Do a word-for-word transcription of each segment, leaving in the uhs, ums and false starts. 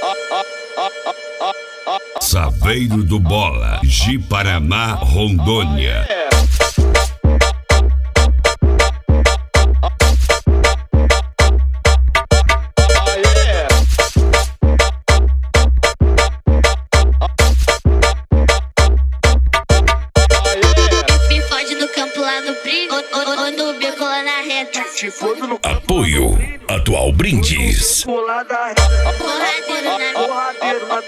Saveiro do Bola, Ji-Paraná, Rondônia. Me fode no campo lá no brinco, ou no beco lá na reta. Apoio Atual Brindes. Porradeiro na porradeiro na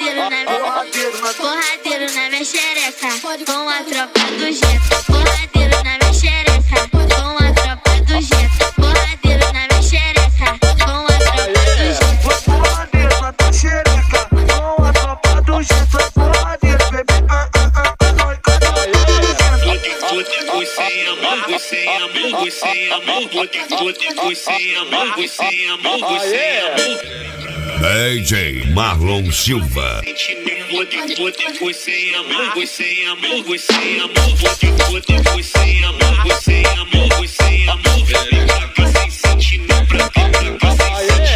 porradeiro na minha xereca, com a tropa do Jetta. Porradeiro na minha xereca, com a tropa do Jetta. Porradeiro na minha xereca, com a tropa do Jetta. Porradeiro na tua xereca, com a tropa do Jetta. Porradeiro, bebê, ah, ah, ah, ah, Você ama, você ama, você ama, você ama, você ama, você ama. D J Marlon Silva. Você ama, você ama, você ama, você ama, você ama, você ama. Vem pra cá sem sentir, nem pra cá, pra cá sem sentir.